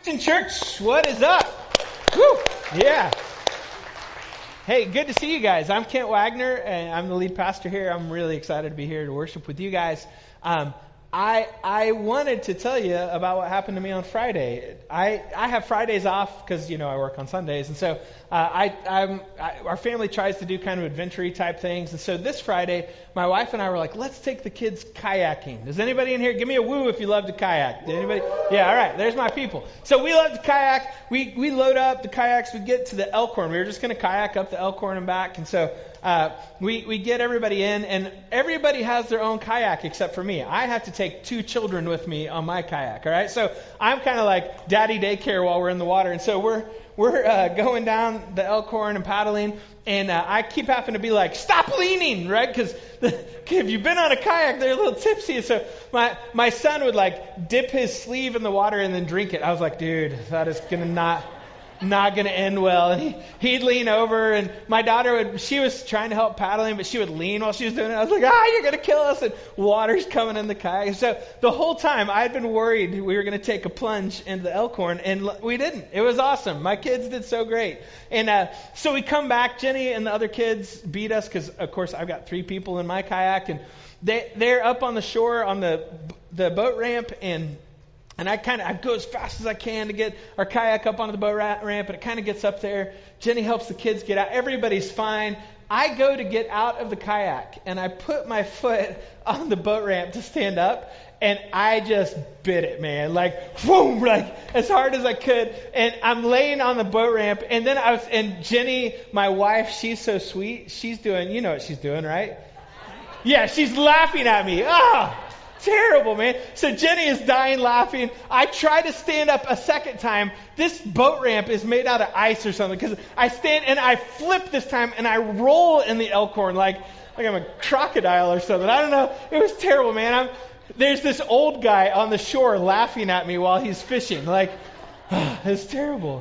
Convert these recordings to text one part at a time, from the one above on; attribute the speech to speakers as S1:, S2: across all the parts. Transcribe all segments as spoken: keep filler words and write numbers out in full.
S1: Action Church, what is up? Woo! Yeah. Hey, good to see you guys. I'm Kent Wagner, and I'm the lead pastor here. I'm really excited to be here to worship with you guys. Um, I I wanted to tell you about what happened to me on Friday. I, I have Fridays off because, you know, I work on Sundays. And so uh, I, I'm, I, our family tries to do kind of adventure-y type things. And so this Friday, my wife and I were like, let's take the kids kayaking. Does anybody in here, give me a woo if you love to kayak. Did anybody? Yeah, all right, there's my people. So we love to kayak. We, we load up the kayaks. We get to the Elkhorn. We were just going to kayak up the Elkhorn and back. And so uh, we, we get everybody in, and everybody has their own kayak except for me. I have to take two children with me on my kayak, all right? So I'm kind of like daddy daycare while we're in the water. And so we're we're uh, going down the Elkhorn and paddling, and uh, I keep having to be like, stop leaning, right? Because if you've been on a kayak, they're a little tipsy. So my, my son would like dip his sleeve in the water and then drink it. I was like, dude, that is going to not... not going to end well. And he, he'd lean over, and my daughter would, she was trying to help paddling, but she would lean while she was doing it. I was like, ah, you're going to kill us. And water's coming in the kayak. So the whole time I'd been worried we were going to take a plunge into the Elkhorn, and we didn't. It was awesome. My kids did so great. And uh, so we come back. Jenny and the other kids beat us because, of course, I've got three people in my kayak, and they, they're up on the shore on the the boat ramp, and And I kind of I go as fast as I can to get our kayak up onto the boat ramp, and it kind of gets up there. Jenny helps the kids get out. Everybody's fine. I go to get out of the kayak, and I put my foot on the boat ramp to stand up, and I just bit it, man. Like, boom, like as hard as I could. And I'm laying on the boat ramp, and then I was, and Jenny, my wife, she's so sweet. She's doing, you know what she's doing, right? Yeah, she's laughing at me. Ah. Terrible, man. So Jenny is dying laughing. I try to stand up a second time. This boat ramp is made out of ice or something, because I stand and I flip this time and I roll in the Elkhorn like like I'm a crocodile or something. I don't know. It was terrible, man. I'm, there's this old guy on the shore laughing at me while he's fishing. Like, oh, it's terrible.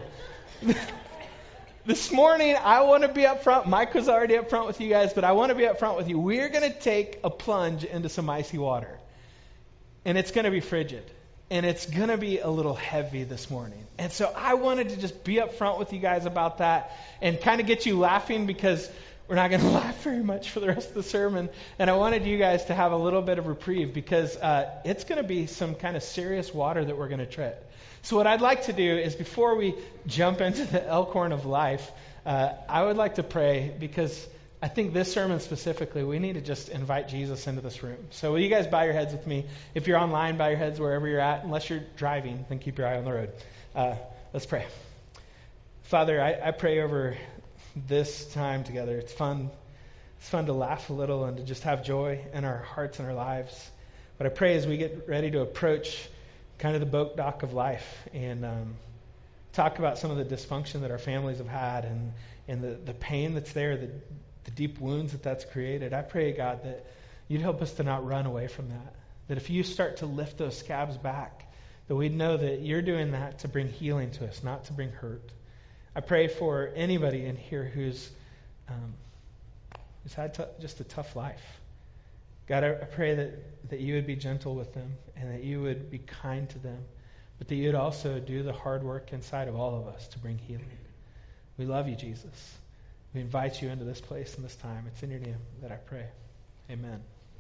S1: This morning, I want to be up front. Mike was already up front with you guys, but I want to be up front with you. We're going to take a plunge into some icy water. And it's going to be frigid. And it's going to be a little heavy this morning. And so I wanted to just be up front with you guys about that and kind of get you laughing, because we're not going to laugh very much for the rest of the sermon. And I wanted you guys to have a little bit of reprieve, because uh, it's going to be some kind of serious water that we're going to tread. So what I'd like to do is, before we jump into the Elkhorn of life, uh, I would like to pray, because I think this sermon specifically, we need to just invite Jesus into this room. So will you guys bow your heads with me? If you're online, bow your heads wherever you're at. Unless you're driving, then keep your eye on the road. Uh, let's pray. Father, I, I pray over this time together. It's fun. It's fun to laugh a little and to just have joy in our hearts and our lives. But I pray as we get ready to approach kind of the boat dock of life and um, talk about some of the dysfunction that our families have had, and, and the, the pain that's there, the the deep wounds that that's created. I pray, God, that you'd help us to not run away from that. That if you start to lift those scabs back, that we'd know that you're doing that to bring healing to us, not to bring hurt. I pray for anybody in here who's um, who's had t- just a tough life. God, I, I pray that, that you would be gentle with them, and that you would be kind to them, but that you'd also do the hard work inside of all of us to bring healing. We love you, Jesus. We invite you into this place and this time. It's in your name that I pray. Amen.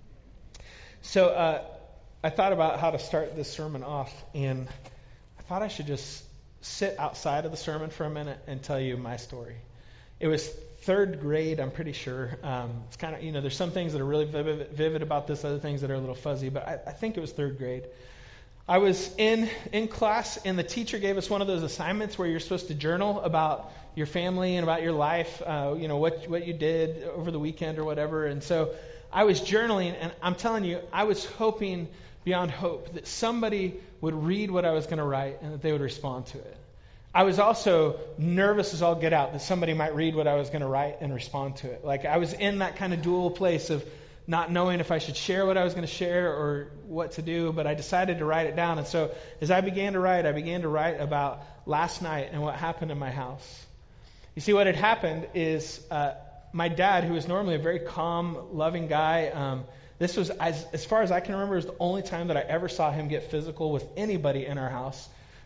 S1: So uh, I thought about how to start this sermon off, and I thought I should just sit outside of the sermon for a minute and tell you my story. It was third grade, I'm pretty sure. Um, it's kind of, you know, there's some things that are really vivid, vivid about this, other things that are a little fuzzy, but I, I think it was third grade. I was in, in class, and the teacher gave us one of those assignments where you're supposed to journal about your family and about your life, uh, you know, what what you did over the weekend or whatever. And so I was journaling, and I'm telling you, I was hoping beyond hope that somebody would read what I was going to write and that they would respond to it. I was also nervous as all get out that somebody might read what I was going to write and respond to it. Like, I was in that kind of dual place of not knowing if I should share what I was going to share or what to do, but I decided to write it down. And so as I began to write, I began to write about last night and what happened in my house. You see, what had happened is uh, my dad, who is normally a very calm, loving guy, um, this was, as, as far as I can remember, was the only time that I ever saw him get physical with anybody in our house.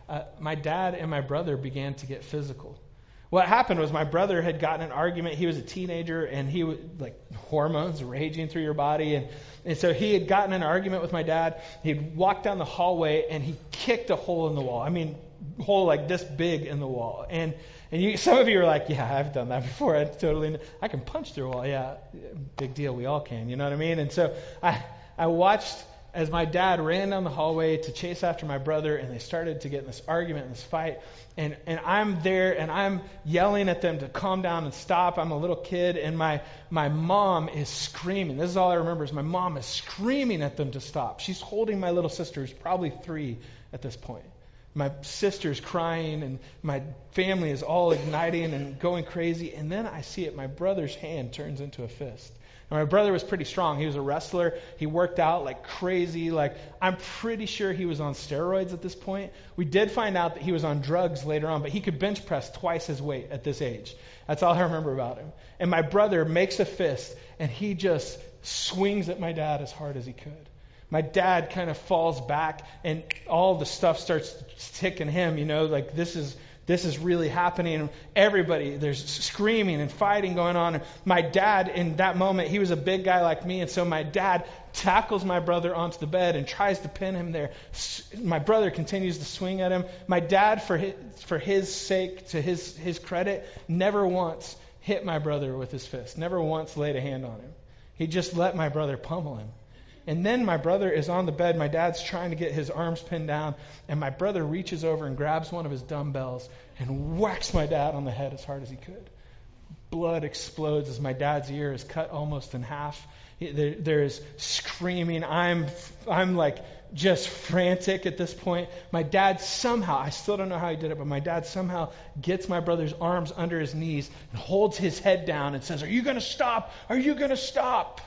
S1: uh, my dad and my brother began to get physical. What happened was my brother had gotten an argument. He was a teenager, and he was like hormones raging through your body. And, and so he had gotten an argument with my dad. He'd walked down the hallway, and he kicked a hole in the wall. I mean, hole like this big in the wall. And and you, some of you are like, yeah, I've done that before. I totally, I can punch through a wall. Yeah, big deal. We all can. You know what I mean? And so I, I watched as my dad ran down the hallway to chase after my brother, and they started to get in this argument and this fight. And and I'm there, and I'm yelling at them to calm down and stop. I'm a little kid, and my my mom is screaming. This is all I remember is my mom is screaming at them to stop. She's holding my little sister, who's probably three at this point. My sister's crying, and my family is all igniting and going crazy. And then I see it. My brother's hand turns into a fist. And my brother was pretty strong. He was a wrestler. He worked out like crazy. Like, I'm pretty sure he was on steroids at this point. We did find out that he was on drugs later on, but he could bench press twice his weight at this age. That's all I remember about him. And my brother makes a fist, and he just swings at my dad as hard as he could. My dad kind of falls back, and all the stuff starts ticking him, you know, like this is this is really happening. Everybody, there's screaming and fighting going on. And my dad, in that moment, he was a big guy like me, and so my dad tackles my brother onto the bed and tries to pin him there. My brother continues to swing at him. My dad, for his, for his sake, to his, his credit, never once hit my brother with his fist, never once laid a hand on him. He just let my brother pummel him. And then my brother is on the bed. My dad's trying to get his arms pinned down. And my brother reaches over and grabs one of his dumbbells and whacks my dad on the head as hard as he could. Blood explodes as my dad's ear is cut almost in half. There, there's screaming. I'm, I'm like just frantic at this point. My dad somehow, I still don't know how he did it, but my dad somehow gets my brother's arms under his knees and holds his head down and says, "Are you going to stop? Are you going to stop?"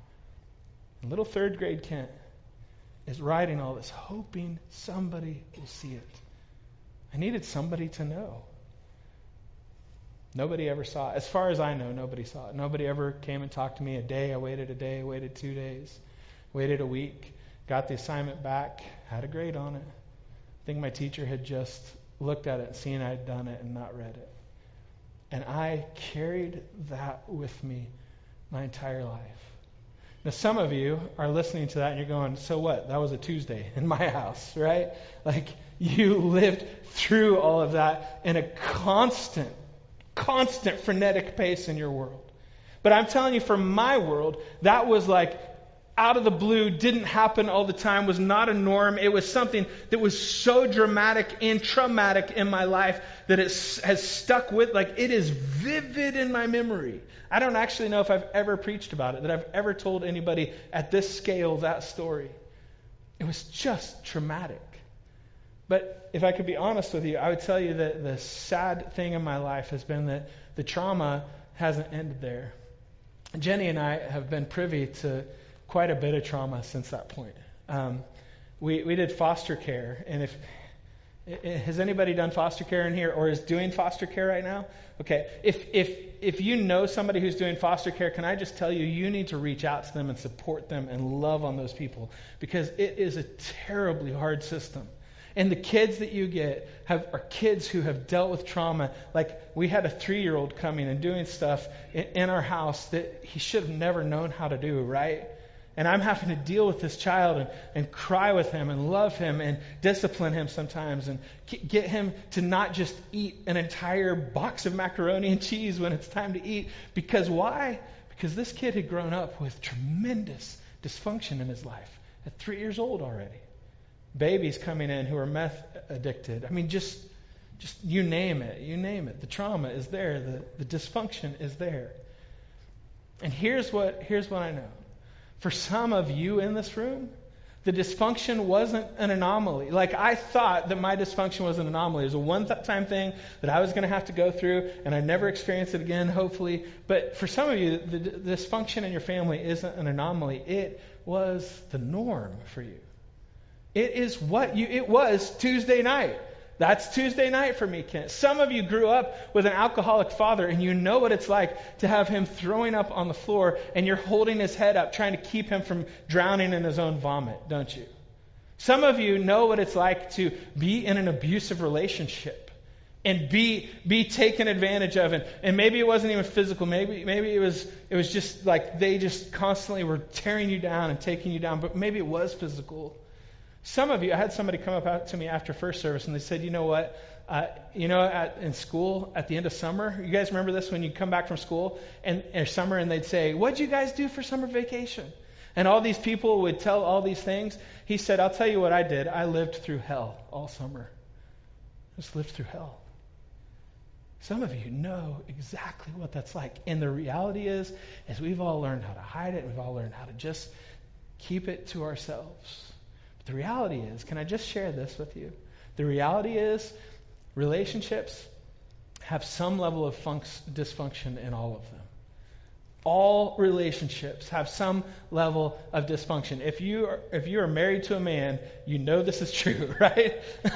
S1: Little third grade Kent is writing all this, hoping somebody will see it. I needed somebody to know. Nobody ever saw it. As far as I know, nobody saw it. Nobody ever came and talked to me a day. I waited a day, waited two days, waited a week, got the assignment back, had a grade on it. I think my teacher had just looked at it and seen I had done it and not read it. And I carried that with me my entire life. Now, some of you are listening to that and you're going, so what? That was a Tuesday in my house, right? Like, you lived through all of that in a constant, constant frenetic pace in your world. But I'm telling you, for my world, that was like out of the blue, didn't happen all the time, was not a norm. It was something that was so dramatic and traumatic in my life that it has stuck with, like, it is vivid in my memory. I don't actually know if I've ever preached about it, that I've ever told anybody at this scale that story. It was just traumatic. But if I could be honest with you, I would tell you that the sad thing in my life has been that the trauma hasn't ended there. Jenny and I have been privy to quite a bit of trauma since that point. Um, we we did foster care, and if has anybody done foster care in here or is doing foster care right now? Okay, if if if you know somebody who's doing foster care, can I just tell you, you need to reach out to them and support them and love on those people, because it is a terribly hard system. And the kids that you get have are kids who have dealt with trauma. Like, we had a three-year-old coming and doing stuff in, in our house that he should have never known how to do, right? And I'm having to deal with this child and, and cry with him and love him and discipline him sometimes and get him to not just eat an entire box of macaroni and cheese when it's time to eat. Because why? Because this kid had grown up with tremendous dysfunction in his life at three years old already. Babies coming in who are meth addicted. I mean, just just you name it. You name it. The trauma is there. The, the dysfunction is there. And here's what here's what I know. For some of you in this room, the dysfunction wasn't an anomaly. Like, I thought that my dysfunction was an anomaly. It was a one-time thing that I was going to have to go through, and I never experienced it again, hopefully. But for some of you, the, the dysfunction in your family isn't an anomaly. It was the norm for you. It is what you, it was Tuesday night. That's Tuesday night for me, Kent. Some of you grew up with an alcoholic father, and you know what it's like to have him throwing up on the floor, and you're holding his head up, trying to keep him from drowning in his own vomit, don't you? Some of you know what it's like to be in an abusive relationship and be be taken advantage of, and, and maybe it wasn't even physical. Maybe maybe it was it was just like they just constantly were tearing you down and taking you down. But maybe it was physical. Some of you, I had somebody come up out to me after first service, and they said, "You know what? Uh, you know, at, in school at the end of summer, you guys remember this when you come back from school and or summer, and they'd say, "What'd you guys do for summer vacation?" And all these people would tell all these things. He said, "I'll tell you what I did. I lived through hell all summer. Just lived through hell." Some of you know exactly what that's like. And the reality is, is we've all learned how to hide it. We've all learned how to just keep it to ourselves. But the reality is, can I just share this with you? The reality is, relationships have some level of func- dysfunction in all of them. All relationships have some level of dysfunction. If you are, if you are married to a man, you know this is true, right?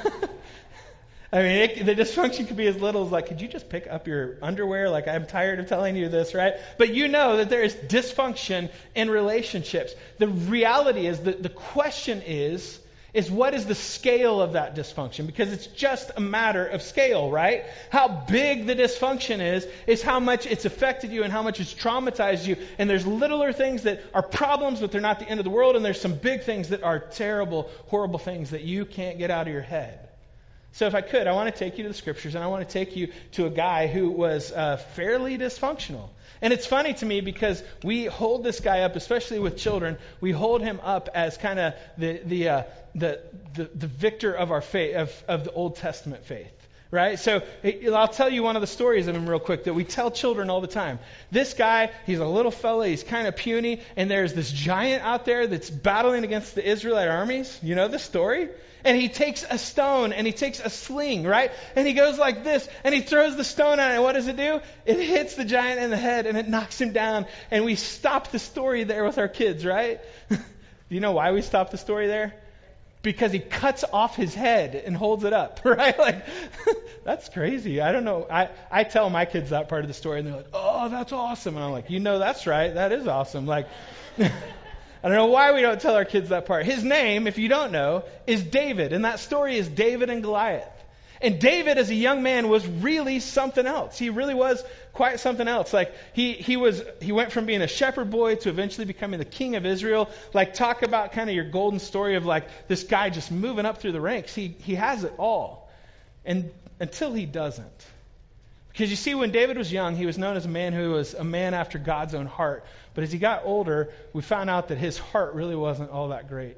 S1: I mean, it, the dysfunction could be as little as like, could you just pick up your underwear? Like, I'm tired of telling you this, right? But you know that there is dysfunction in relationships. The reality is that the question is, is what is the scale of that dysfunction? Because it's just a matter of scale, right? How big the dysfunction is, is how much it's affected you and how much it's traumatized you. And there's littler things that are problems, but they're not the end of the world. And there's some big things that are terrible, horrible things that you can't get out of your head. So if I could, I want to take you to the scriptures, and I want to take you to a guy who was uh, fairly dysfunctional. And it's funny to me because we hold this guy up, especially with children, we hold him up as kind of the the, uh, the the the victor of our faith, of, of the Old Testament faith. Right? So I'll tell you one of the stories of him real quick that we tell children all the time. This guy, he's a little fella, he's kind of puny, and there's this giant out there that's battling against the Israelite armies. You know the story? And he takes a stone and he takes a sling, right? And he goes like this and he throws the stone at it. And what does it do? It hits the giant in the head and it knocks him down. And we stop the story there with our kids, right? Do you know why we stop the story there? Because he cuts off his head and holds it up, right? Like, that's crazy. I don't know. I, I tell my kids that part of the story, and they're like, "Oh, that's awesome." And I'm like, "You know, that's right. That is awesome." Like, I don't know why we don't tell our kids that part. His name, if you don't know, is David. And that story is David and Goliath. And David, as a young man, was really something else. He really was quite something else. Like, he he was he went from being a shepherd boy to eventually becoming the king of Israel. Like, talk about kind of your golden story of like this guy just moving up through the ranks. He he has it all. And until he doesn't. Because you see, when David was young, he was known as a man who was a man after God's own heart. But as he got older, we found out that his heart really wasn't all that great.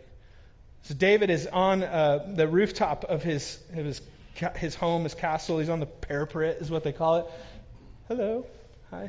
S1: So David is on uh, the rooftop of his of his his home, his castle. He's on the parapet, is what they call it. Hello. Hi.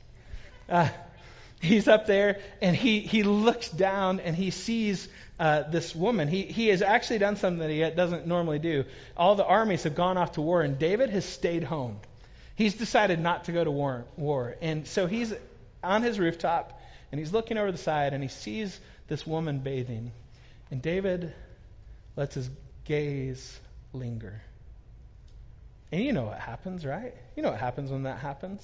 S1: Uh, he's up there, and he, he looks down, and he sees uh, this woman. He he has actually done something that he doesn't normally do. All the armies have gone off to war, and David has stayed home. He's decided not to go to war. war. And so he's on his rooftop, and he's looking over the side, and he sees this woman bathing. And David lets his gaze linger. And you know what happens, right? You know what happens when that happens.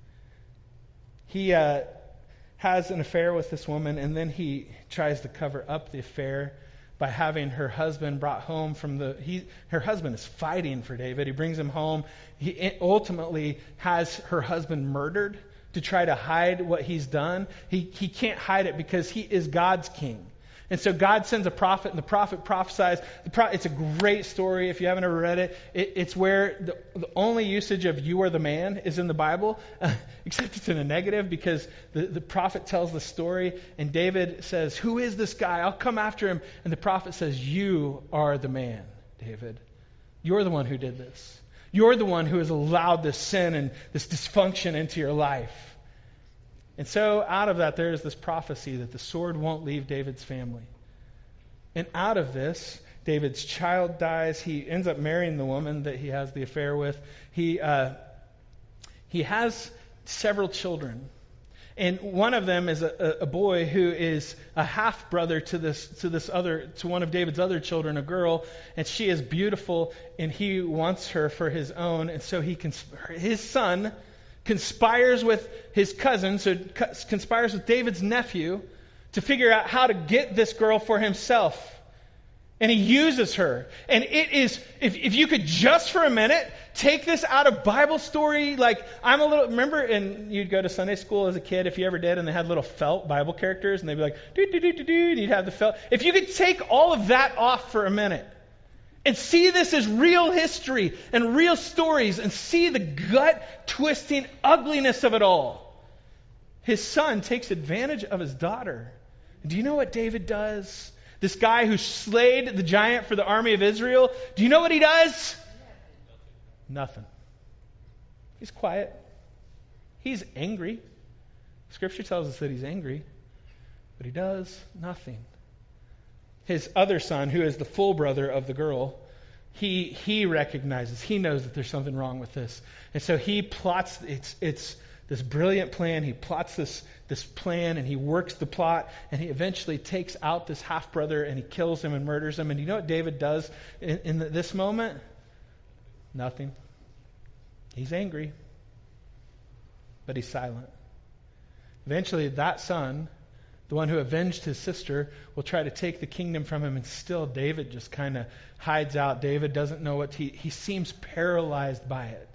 S1: He uh, has an affair with this woman, and then he tries to cover up the affair by having her husband brought home from the... He, her husband is fighting for David. He brings him home. He ultimately has her husband murdered to try to hide what he's done. He, he can't hide it because he is God's king. And so God sends a prophet, and the prophet prophesies. The pro- it's a great story. If you haven't ever read it, it it's where the, the only usage of "you are the man" is in the Bible, uh, except it's in a negative because the, the prophet tells the story, and David says, "Who is this guy? I'll come after him." And the prophet says, "You are the man, David. You're the one who did this. You're the one who has allowed this sin and this dysfunction into your life." And so out of that, there is this prophecy that the sword won't leave David's family. And out of this, David's child dies. He ends up marrying the woman that he has the affair with. He uh, he has several children. And one of them is a, a boy who is a half brother to this to this other to one of David's other children, a girl, and she is beautiful, and he wants her for his own. And so he cons- his son conspires with his cousin, so conspires with David's nephew to figure out how to get this girl for himself. And he uses her. And it is, if, if you could just for a minute take this out of Bible story, like I'm a little, remember, and you'd go to Sunday school as a kid, if you ever did, and they had little felt Bible characters, and they'd be like, do, do, do, do, do, and you'd have the felt. If you could take all of that off for a minute and see this as real history and real stories and see the gut-twisting ugliness of it all. His son takes advantage of his daughter. Do you know what David does? This guy who slayed the giant for the army of Israel, do you know what he does? Nothing. He's quiet. He's angry. Scripture tells us that he's angry, but he does nothing. His other son, who is the full brother of the girl, he he recognizes, he knows that there's something wrong with this. And so he plots, it's it's this brilliant plan. He plots this this plan, and he works the plot, and he eventually takes out this half-brother, and he kills him and murders him. And you know what David does in, in this moment? Nothing. He's angry, but he's silent. Eventually, that son, the one who avenged his sister, will try to take the kingdom from him, and still David just kind of hides out. David doesn't know what he, he seems paralyzed by it.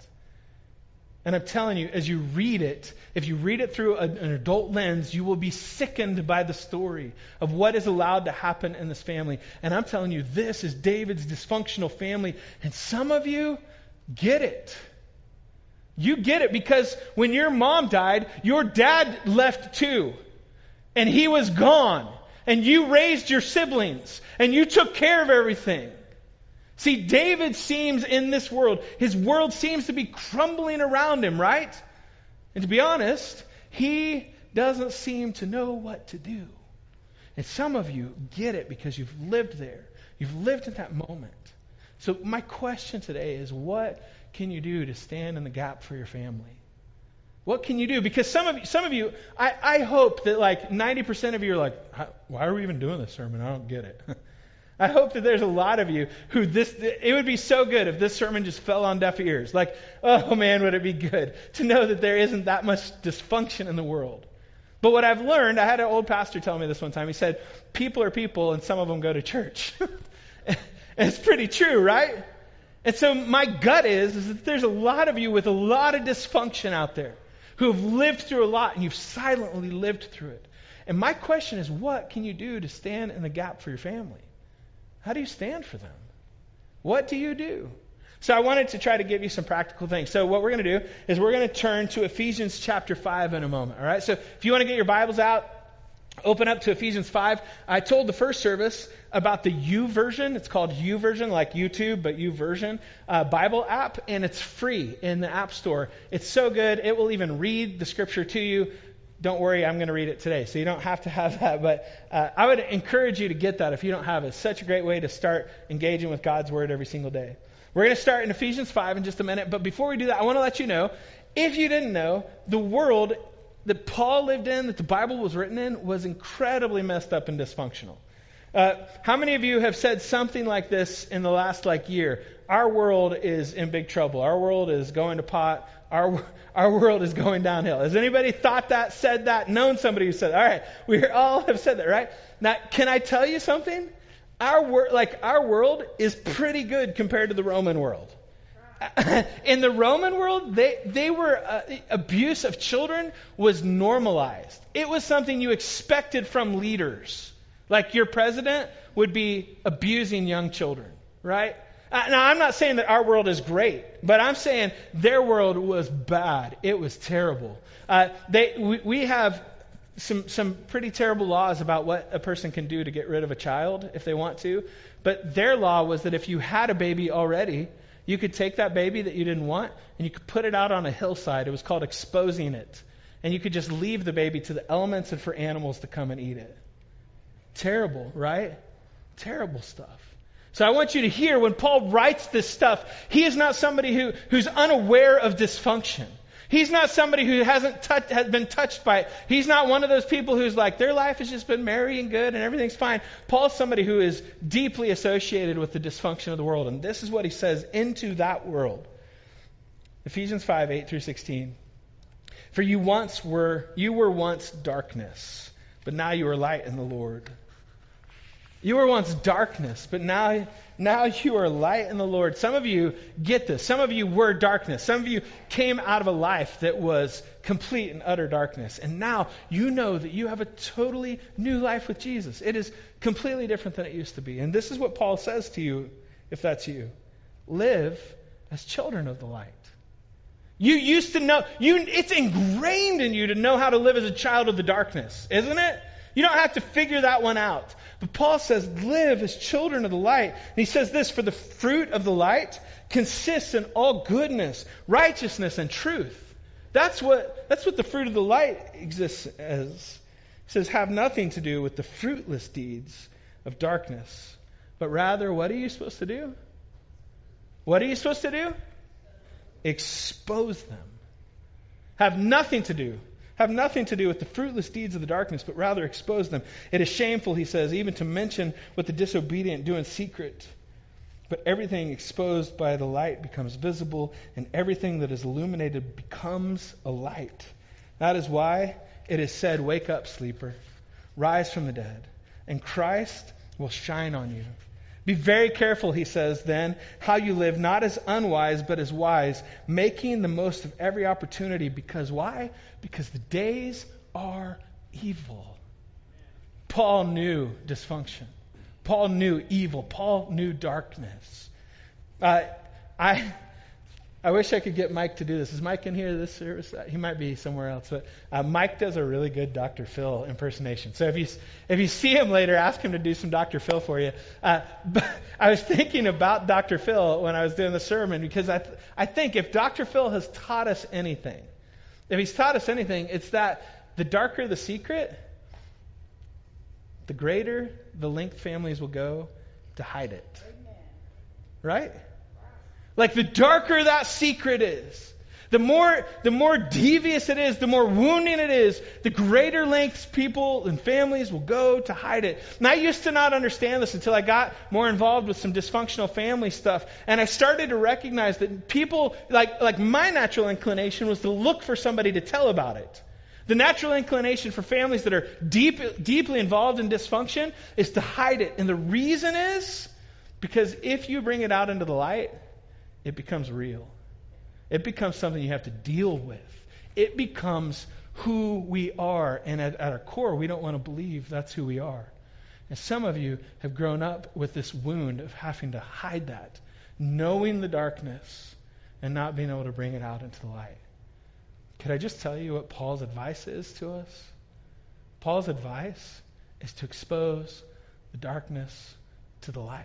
S1: And I'm telling you, as you read it, if you read it through a, an adult lens, you will be sickened by the story of what is allowed to happen in this family. And I'm telling you, this is David's dysfunctional family. And some of you get it. You get it because when your mom died, your dad left too. And he was gone. And you raised your siblings. And you took care of everything. See, David seems in this world, his world seems to be crumbling around him, right? And to be honest, he doesn't seem to know what to do. And some of you get it because you've lived there. You've lived in that moment. So my question today is, what can you do to stand in the gap for your family? What can you do? Because some of you, some of you I, I hope that like ninety percent of you are like, why are we even doing this sermon? I don't get it. I hope that there's a lot of you who this, it would be so good if this sermon just fell on deaf ears. Like, oh man, would it be good to know that there isn't that much dysfunction in the world. But what I've learned, I had an old pastor tell me this one time. He said, people are people and some of them go to church. And it's pretty true, right? And so my gut is, is that there's a lot of you with a lot of dysfunction out there who have lived through a lot, and you've silently lived through it. And my question is, what can you do to stand in the gap for your family? How do you stand for them? What do you do? So I wanted to try to give you some practical things. So what we're going to do is we're going to turn to Ephesians chapter five in a moment. All right. So if you want to get your Bibles out, open up to Ephesians five. I told the first service about the U version. It's called U version, like YouTube, but U version uh, Bible app, and it's free in the App Store. It's so good. It will even read the scripture to you. Don't worry, I'm going to read it today, so you don't have to have that. But uh, I would encourage you to get that if you don't have it. It's such a great way to start engaging with God's Word every single day. We're going to start in Ephesians five in just a minute. But before we do that, I want to let you know, if you didn't know, the world that Paul lived in, that the Bible was written in, was incredibly messed up and dysfunctional. Uh, how many of you have said something like this in the last like year? Our world is in big trouble. Our world is going to pot. Our our world is going downhill. Has anybody thought that, said that, known somebody who said that? All right, we all have said that, right? Now, can I tell you something? Our wor- like our world is pretty good compared to the Roman world. In the Roman world, they they were uh, abuse of children was normalized. It was something you expected from leaders. Like your president would be abusing young children, right? Uh, now, I'm not saying that our world is great, but I'm saying their world was bad. It was terrible. Uh, they we, we have some some pretty terrible laws about what a person can do to get rid of a child if they want to. But their law was that if you had a baby already, you could take that baby that you didn't want and you could put it out on a hillside. It was called exposing it. And you could just leave the baby to the elements and for animals to come and eat it. Terrible, right? Terrible stuff. So I want you to hear when Paul writes this stuff, he is not somebody who, who's unaware of dysfunction. He's not somebody who hasn't touch, has been touched by it. He's not one of those people who's like, their life has just been merry and good and everything's fine. Paul's somebody who is deeply associated with the dysfunction of the world. And this is what he says into that world. Ephesians five, eight through sixteen. For you once were, you were once darkness, but now you are light in the Lord. You were once darkness, but now, now you are light in the Lord. Some of you get this. Some of you were darkness. Some of you came out of a life that was complete and utter darkness. And now you know that you have a totally new life with Jesus. It is completely different than it used to be. And this is what Paul says to you, if that's you. Live as children of the light. You used to know, you, it's ingrained in you to know how to live as a child of the darkness, isn't it? You don't have to figure that one out. But Paul says, live as children of the light. And he says this, for the fruit of the light consists in all goodness, righteousness, and truth. That's what, that's what the fruit of the light exists as. He says, have nothing to do with the fruitless deeds of darkness. But rather, what are you supposed to do? What are you supposed to do? Expose them. Have nothing to do. Have nothing to do with the fruitless deeds of the darkness, but rather expose them. It is shameful, he says, even to mention what the disobedient do in secret. But everything exposed by the light becomes visible, and everything that is illuminated becomes a light. That is why it is said, wake up, sleeper, rise from the dead, and Christ will shine on you. Be very careful, he says then, how you live, not as unwise, but as wise, making the most of every opportunity. Because why? Because the days are evil. Paul knew dysfunction. Paul knew evil. Paul knew darkness. Uh, I I wish I could get Mike to do this. Is Mike in here this service? He might be somewhere else. But uh, Mike does a really good Doctor Phil impersonation. So if you if you see him later, ask him to do some Doctor Phil for you. Uh, but I was thinking about Doctor Phil when I was doing the sermon, because I th- I think if Doctor Phil has taught us anything, if he's taught us anything, it's that the darker the secret, the greater the length families will go to hide it. Right? Like the darker that secret is, the more the more devious it is, the more wounding it is, the greater lengths people and families will go to hide it. And I used to not understand this until I got more involved with some dysfunctional family stuff. And I started to recognize that people, like, like my natural inclination was to look for somebody to tell about it. The natural inclination for families that are deep, deeply involved in dysfunction is to hide it. And the reason is because if you bring it out into the light, it becomes real. It becomes something you have to deal with. It becomes who we are. And at, at our core, we don't want to believe that's who we are. And some of you have grown up with this wound of having to hide that, knowing the darkness and not being able to bring it out into the light. Could I just tell you what Paul's advice is to us? Paul's advice is to expose the darkness to the light.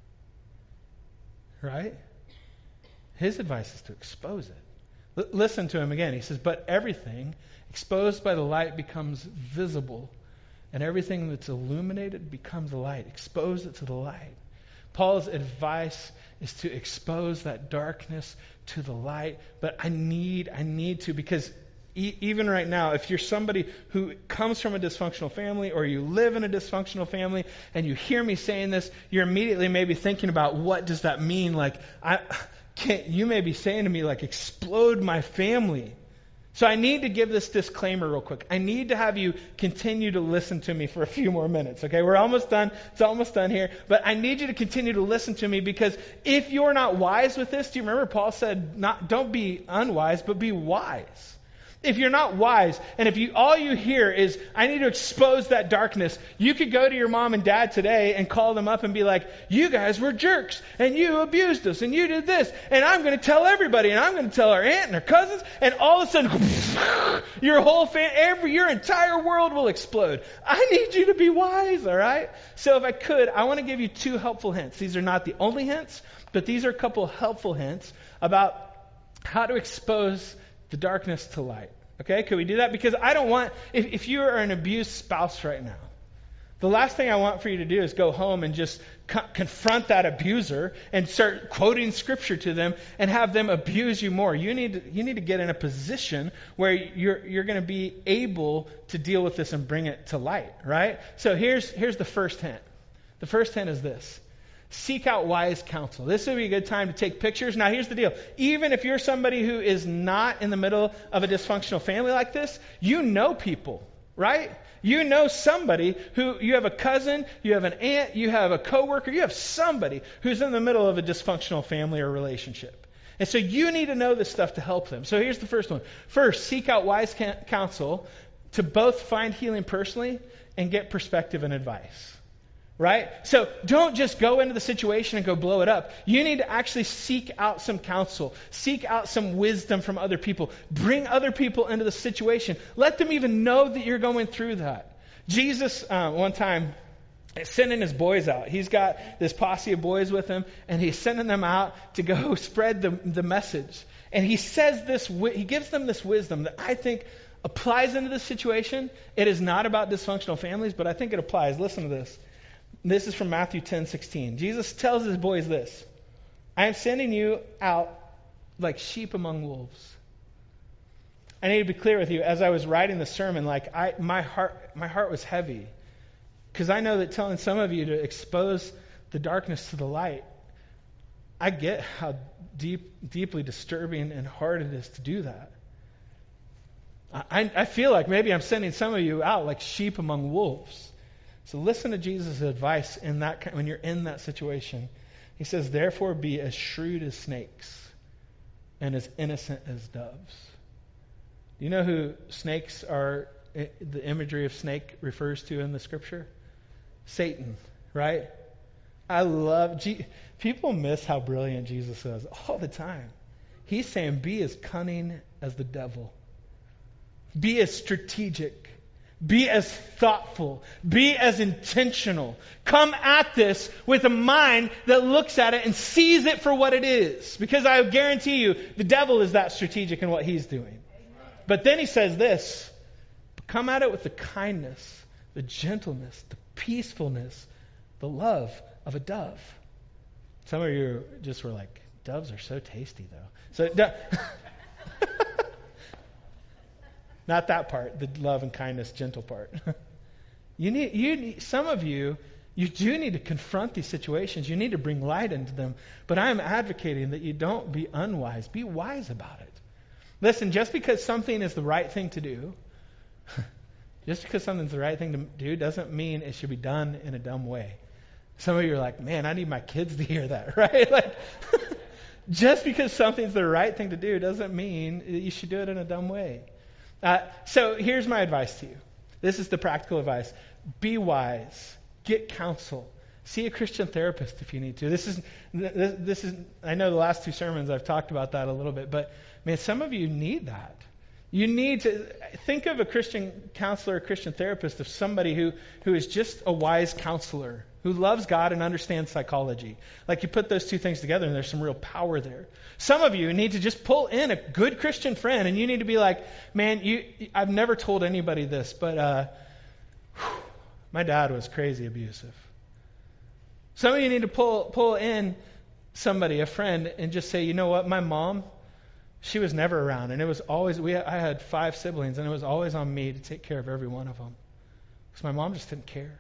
S1: Right? His advice is to expose it. L- listen to him again. He says, but everything exposed by the light becomes visible, and everything that's illuminated becomes the light. Expose it to the light. Paul's advice is to expose that darkness to the light. But I need, I need to, because e- even right now, if you're somebody who comes from a dysfunctional family, or you live in a dysfunctional family, and you hear me saying this, you're immediately maybe thinking about, what does that mean? Like, I... Can't, you may be saying to me, like, explode my family. So I need to give this disclaimer real quick. I need to have you continue to listen to me for a few more minutes. Okay, we're almost done. It's almost done here. But I need you to continue to listen to me, because if you're not wise with this, do you remember Paul said, not don't be unwise, but be wise. If you're not wise, and if you all you hear is, I need to expose that darkness, you could go to your mom and dad today and call them up and be like, you guys were jerks, and you abused us, and you did this, and I'm going to tell everybody, and I'm going to tell our aunt and our cousins, and all of a sudden, your whole fam, every, your entire world will explode. I need you to be wise, all right? So if I could, I want to give you two helpful hints. These are not the only hints, but these are a couple helpful hints about how to expose the darkness to light. Okay, could we do that? Because I don't want, if, if you are an abused spouse right now, the last thing I want for you to do is go home and just co- confront that abuser and start quoting scripture to them and have them abuse you more. You need to, you need to get in a position where you're you're going to be able to deal with this and bring it to light, right? So here's here's the first hint. The first hint is this. Seek out wise counsel. This would be a good time to take pictures. Now, here's the deal. Even if you're somebody who is not in the middle of a dysfunctional family like this, you know people. right? You know somebody who, you have a cousin, you have an aunt, you have a coworker, you have somebody who's in the middle of a dysfunctional family or relationship. And so you need to know this stuff to help them. So here's the first one. First, seek out wise counsel to both find healing personally and get perspective and advice. Right? So don't just go into the situation and go blow it up. You need to actually seek out some counsel. Seek out some wisdom from other people. Bring other people into the situation. Let them even know that you're going through that. Jesus, uh, one time, is sending his boys out. He's got this posse of boys with him, and he's sending them out to go spread the, the message. And he says this, he gives them this wisdom that I think applies into this situation. It is not about dysfunctional families, but I think it applies. Listen to this. This is from Matthew ten sixteen. Jesus tells his boys this: I am sending you out like sheep among wolves. I need to be clear with you. As I was writing the sermon, like I, my heart, my heart was heavy, because I know that telling some of you to expose the darkness to the light, I get how deep, deeply disturbing and hard it is to do that. I, I feel like maybe I'm sending some of you out like sheep among wolves. So listen to Jesus' advice in that when you're in that situation. He says, therefore be as shrewd as snakes and as innocent as doves. Do you know who snakes are, the imagery of snake refers to in the scripture? Satan, right? I love, people miss how brilliant Jesus is all the time. He's saying be as cunning as the devil. Be as strategic. Be as thoughtful. Be as intentional. Come at this with a mind that looks at it and sees it for what it is. Because I guarantee you, the devil is that strategic in what he's doing. But then he says this: come at it with the kindness, the gentleness, the peacefulness, the love of a dove. Some of you just were like, doves are so tasty though. So do- Not that part, the love and kindness, gentle part. you need, you need, some of you, you do need to confront these situations. You need to bring light into them. But I am advocating that you don't be unwise. Be wise about it. Listen, just because something is the right thing to do, just because something's the right thing to do doesn't mean it should be done in a dumb way. Some of you are like, man, I need my kids to hear that, right? Like, just because something's the right thing to do doesn't mean that you should do it in a dumb way. Uh, so here's my advice to you. This is the practical advice. Be wise. Get counsel. See a Christian therapist if you need to. This is, this, this is. I know the last two sermons I've talked about that a little bit, but man, some of you need that. You need to think of a Christian counselor, a Christian therapist, of somebody who, who is just a wise counselor, who loves God and understands psychology. Like, you put those two things together and there's some real power there. Some of you need to just pull in a good Christian friend, and you need to be like, man, you, I've never told anybody this, but uh, whew, my dad was crazy abusive. Some of you need to pull pull in somebody, a friend, and just say, you know what, my mom, she was never around, and it was always, we I had five siblings, and it was always on me to take care of every one of them. Because my mom just didn't care.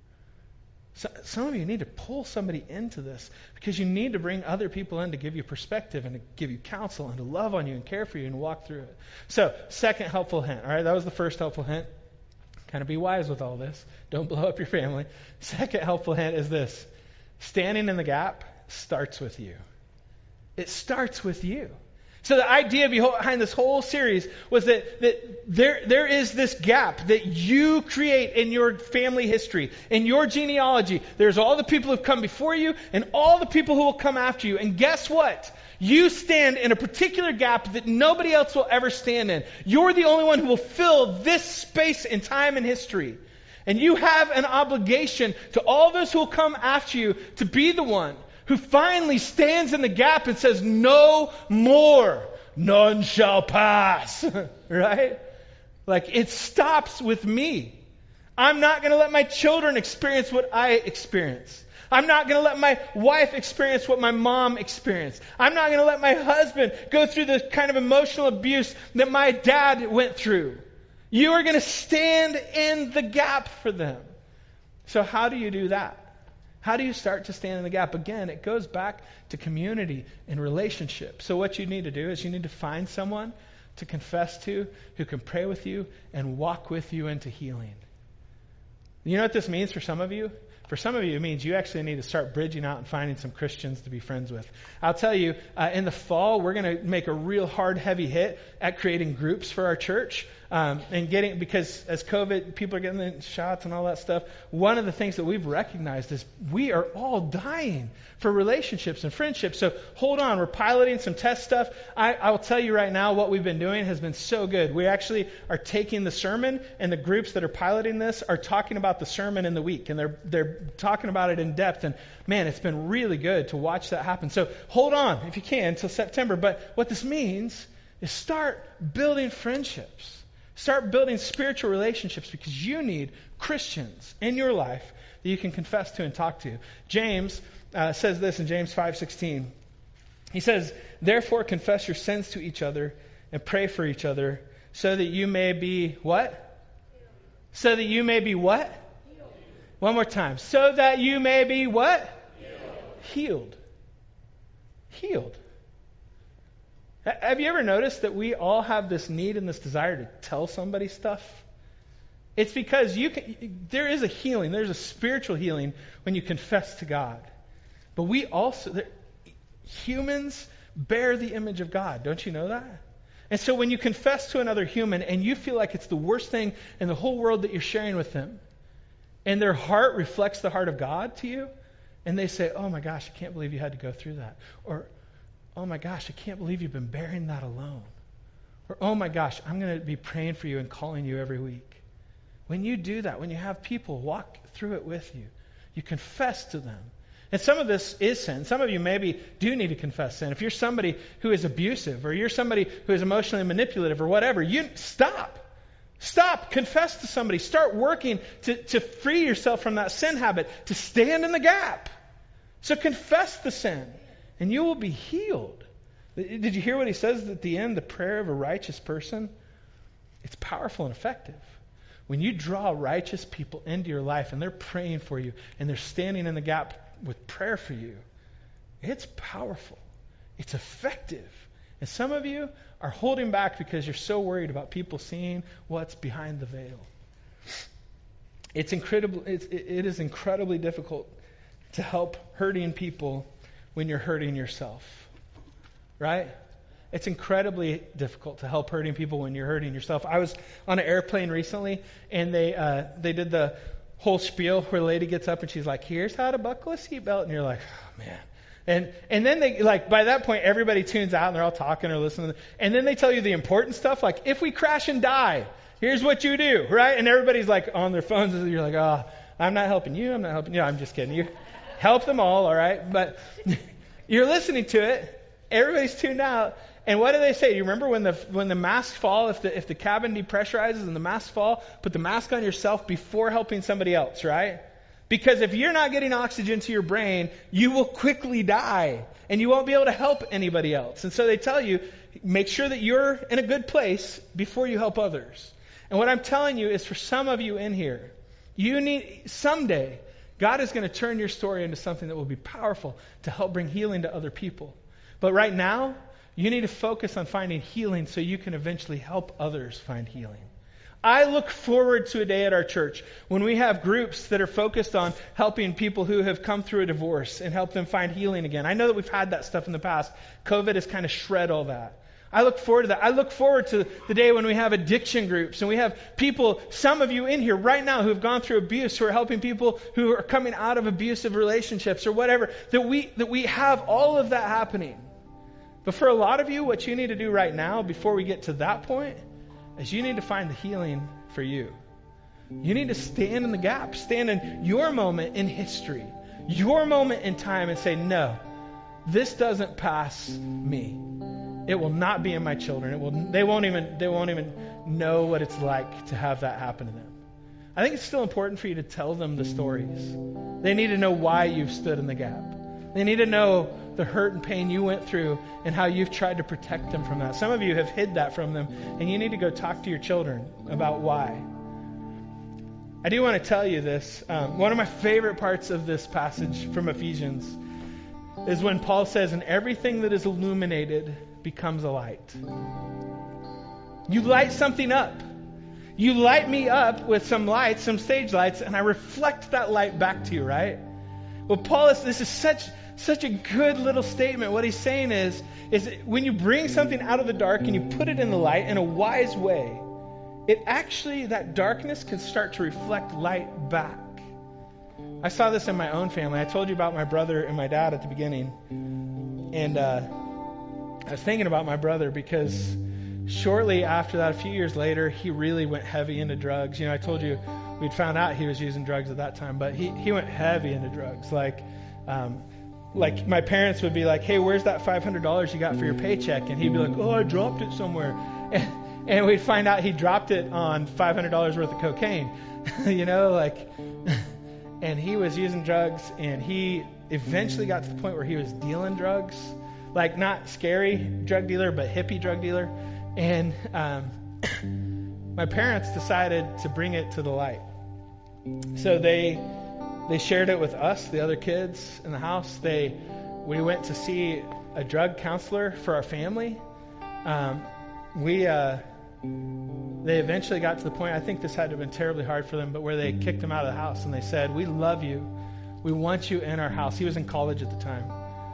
S1: So, some of you need to pull somebody into this, because you need to bring other people in to give you perspective and to give you counsel and to love on you and care for you and walk through it. So, second helpful hint. All right, that was the first helpful hint. Kind of be wise with all this. Don't blow up your family. Second helpful hint is this: standing in the gap starts with you. It starts with you. So the idea behind this whole series was that, that there, there is this gap that you create in your family history, in your genealogy. There's all the people who have come before you and all the people who will come after you. And guess what? You stand in a particular gap that nobody else will ever stand in. You're the only one who will fill this space in time and history. And you have an obligation to all those who will come after you to be the one who finally stands in the gap and says, no more, none shall pass. Right? Like, it stops with me. I'm not going to let my children experience what I experience. I'm not going to let my wife experience what my mom experienced. I'm not going to let my husband go through the kind of emotional abuse that my dad went through. You are going to stand in the gap for them. So how do you do that? How do you start to stand in the gap? Again, it goes back to community and relationship. So what you need to do is you need to find someone to confess to, who can pray with you and walk with you into healing. You know what this means for some of you? For some of you, it means you actually need to start bridging out and finding some Christians to be friends with. I'll tell you, uh, in the fall, we're going to make a real hard, heavy hit at creating groups for our church. Um, and getting, because as COVID, people are getting the shots and all that stuff, one of the things that we've recognized is we are all dying for relationships and friendships. So hold on, we're piloting some test stuff. I, I will tell you right now, what we've been doing has been so good. We actually are taking the sermon, and the groups that are piloting this are talking about the sermon in the week, and they're they're talking about it in depth. And man, it's been really good to watch that happen. So hold on, if you can, until September. But what this means is start building friendships. Start building spiritual relationships, because you need Christians in your life that you can confess to and talk to. James uh, says this in James five sixteen. He says, "Therefore confess your sins to each other and pray for each other, so that you may be" what? So that you may be what? Healed. One more time. So that you may be what? Healed. Healed. Healed. Have you ever noticed that we all have this need and this desire to tell somebody stuff? It's because you can, there is a healing. There's a spiritual healing when you confess to God. But we also, humans bear the image of God. Don't you know that? And so when you confess to another human and you feel like it's the worst thing in the whole world that you're sharing with them, and their heart reflects the heart of God to you, and they say, "Oh my gosh, I can't believe you had to go through that." Or, "Oh my gosh, I can't believe you've been bearing that alone." Or, "Oh my gosh, I'm going to be praying for you and calling you every week." When you do that, when you have people walk through it with you, you confess to them. And some of this is sin. Some of you maybe do need to confess sin. If you're somebody who is abusive, or you're somebody who is emotionally manipulative, or whatever, you stop. Stop. Confess to somebody. Start working to, to free yourself from that sin habit, to stand in the gap. So confess the sin, and you will be healed. Did you hear what he says at the end? The prayer of a righteous person, it's powerful and effective. When you draw righteous people into your life, and they're praying for you, and they're standing in the gap with prayer for you, it's powerful. It's effective. And some of you are holding back because you're so worried about people seeing what's behind the veil. It's incredible. It's, it is incredibly difficult to help hurting people when you're hurting yourself. Right? It's incredibly difficult to help hurting people when you're hurting yourself. I was on an airplane recently, and they uh, they did the whole spiel where the lady gets up and she's like, "Here's how to buckle a seatbelt," and you're like, "Oh man." And and then they, like, by that point, everybody tunes out and they're all talking or listening. And then they tell you the important stuff, like, if we crash and die, here's what you do, right? And everybody's like on their phones, and you're like, "Oh, I'm not helping you. I'm not helping you." I'm just kidding. You help them all, all right? But you're listening to it. Everybody's tuned out. And what do they say? You remember when the when the masks fall, if the if the cabin depressurizes and the masks fall, put the mask on yourself before helping somebody else, right? Because if you're not getting oxygen to your brain, you will quickly die, and you won't be able to help anybody else. And so they tell you, make sure that you're in a good place before you help others. And what I'm telling you is, for some of you in here, you need, someday, God is going to turn your story into something that will be powerful to help bring healing to other people. But right now, you need to focus on finding healing so you can eventually help others find healing. I look forward to a day at our church when we have groups that are focused on helping people who have come through a divorce and help them find healing again. I know that we've had that stuff in the past. COVID has kind of shred all that. I look forward to that. I look forward to the day when we have addiction groups and we have people, some of you in here right now who have gone through abuse, who are helping people who are coming out of abusive relationships or whatever, that we that we have all of that happening. But for a lot of you, what you need to do right now before we get to that point is you need to find the healing for you. You need to stand in the gap, stand in your moment in history, your moment in time, and say, "No, this doesn't pass me. It will not be in my children. It will. They won't even. They won't even know what it's like to have that happen to them." I think it's still important for you to tell them the stories. They need to know why you've stood in the gap. They need to know the hurt and pain you went through and how you've tried to protect them from that. Some of you have hid that from them, and you need to go talk to your children about why. I do want to tell you this. Um, one of my favorite parts of this passage from Ephesians is when Paul says, "And everything that is illuminated becomes a light." You light something up. You light me up with some lights, some stage lights, and I reflect that light back to you, right? Well, Paul is, this is such such a good little statement. What he's saying is, is when you bring something out of the dark and you put it in the light in a wise way, it actually, that darkness can start to reflect light back. I saw this in my own family. I told you about my brother and my dad at the beginning. And uh, I was thinking about my brother because shortly after that, a few years later, he really went heavy into drugs. You know, I told you we'd found out he was using drugs at that time, but he, he went heavy into drugs. Like, um, like my parents would be like, hey, where's that five hundred dollars you got for your paycheck? And he'd be like, oh, I dropped it somewhere. And, and we'd find out he dropped it on five hundred dollars worth of cocaine. You know, like, and he was using drugs, and he eventually got to the point where he was dealing drugs, like not scary drug dealer, but hippie drug dealer. And um, my parents decided to bring it to the light. So they they shared it with us, the other kids in the house. They we went to see a drug counselor for our family. Um, we uh, they eventually got to the point, I think this had to have been terribly hard for them, but where they kicked him out of the house and they said, we love you. We want you in our house. He was in college at the time.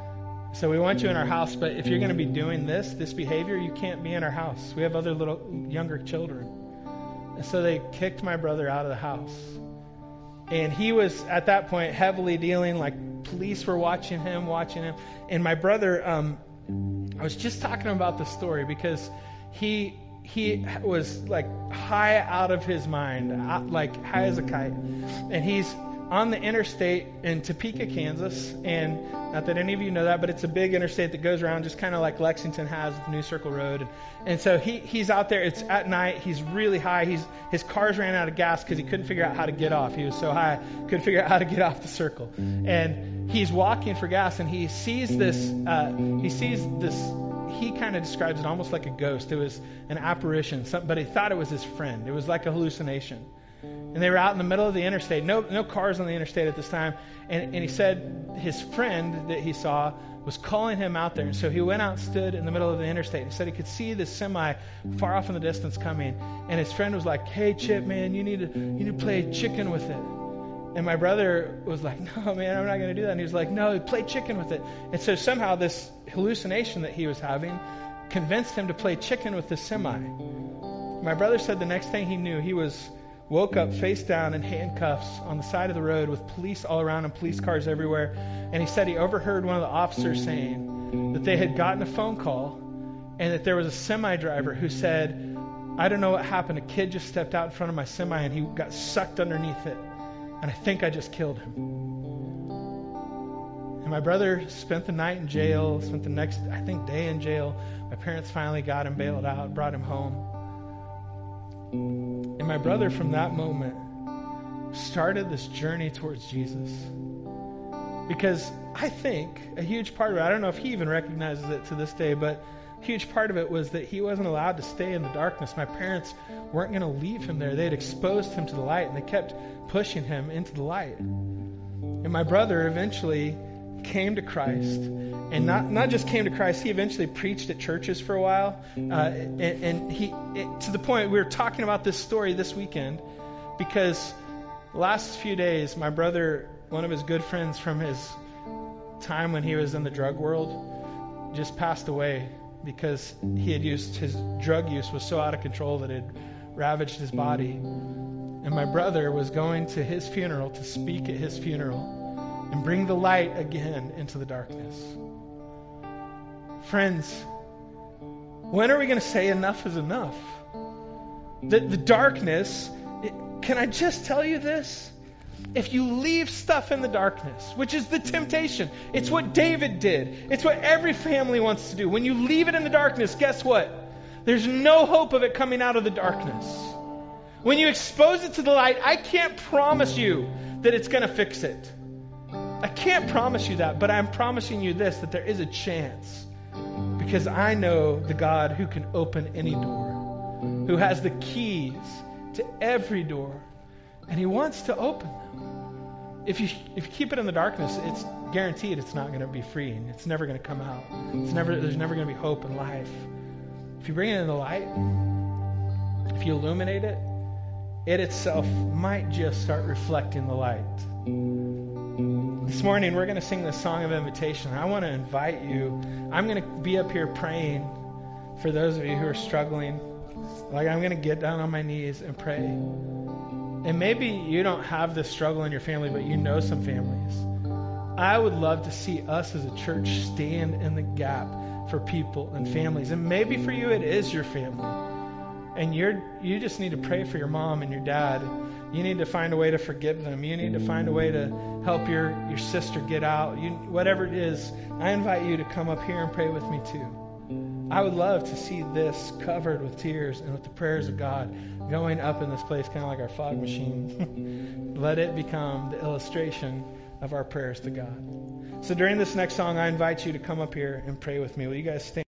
S1: So we want you in our house, but if you're going to be doing this, this behavior, you can't be in our house. We have other little younger children. And so they kicked my brother out of the house. And he was, at that point, heavily dealing, like police were watching him, watching him. And my brother, um, I was just talking about this story because he he was like high out of his mind, like high as a kite. And he's on the interstate in Topeka, Kansas, and not that any of you know that, but it's a big interstate that goes around just kind of like Lexington has with New Circle Road. And, and so he he's out there. It's at night. He's really high. He's his cars ran out of gas because he couldn't figure out how to get off. He was so high, couldn't figure out how to get off the circle. And he's walking for gas, and he sees this. Uh, he sees this. He kind of describes it almost like a ghost. It was an apparition, some, but he thought it was his friend. It was like a hallucination. And they were out in the middle of the interstate. No no cars on the interstate at this time. And, and he said his friend that he saw was calling him out there. And so he went out and stood in the middle of the interstate. He said he could see this semi far off in the distance coming. And his friend was like, hey, Chip, man, you need to you need to play chicken with it. And my brother was like, no, man, I'm not going to do that. And he was like, no, play chicken with it. And so somehow this hallucination that he was having convinced him to play chicken with this semi. My brother said the next thing he knew, he was woke up face down in handcuffs on the side of the road with police all around him, police cars everywhere. And he said he overheard one of the officers saying that they had gotten a phone call and that there was a semi driver who said, I don't know what happened. A kid just stepped out in front of my semi and he got sucked underneath it. And I think I just killed him. And my brother spent the night in jail, spent the next, I think, day in jail. My parents finally got him bailed out, brought him home. And my brother, from that moment, started this journey towards Jesus. Because I think a huge part of it, I don't know if he even recognizes it to this day, but a huge part of it was that he wasn't allowed to stay in the darkness. My parents weren't going to leave him there. They had exposed him to the light, and they kept pushing him into the light. And my brother eventually came to Christ. And not, not just came to Christ, he eventually preached at churches for a while. Uh, and, and he, it, to the point, we were talking about this story this weekend because the last few days, my brother, one of his good friends from his time when he was in the drug world, just passed away because he had used, his drug use was so out of control that it had ravaged his body. And my brother was going to his funeral to speak at his funeral and bring the light again into the darkness. Friends, when are we going to say enough is enough? The, the darkness, it, can I just tell you this? If you leave stuff in the darkness, which is the temptation, it's what David did. It's what every family wants to do. When you leave it in the darkness, guess what? There's no hope of it coming out of the darkness. When you expose it to the light, I can't promise you that it's going to fix it. I can't promise you that, but I'm promising you this, that there is a chance. Because I know the God who can open any door, who has the keys to every door, and he wants to open them. If you if you keep it in the darkness, it's guaranteed it's not going to be freeing. It's never going to come out. It's never there's never going to be hope and life. If you bring it in the light, if you illuminate it, it itself might just start reflecting the light. This morning, we're going to sing this song of invitation. I want to invite you. I'm going to be up here praying for those of you who are struggling. Like, I'm going to get down on my knees and pray. And maybe you don't have this struggle in your family, but you know some families. I would love to see us as a church stand in the gap for people and families. And maybe for you, it is your family. And you're you just need to pray for your mom and your dad. You need to find a way to forgive them. You need to find a way to help your, your sister get out. You, whatever it is, I invite you to come up here and pray with me too. I would love to see this covered with tears and with the prayers of God going up in this place, kind of like our fog machine. Let it become the illustration of our prayers to God. So during this next song, I invite you to come up here and pray with me. Will you guys stand?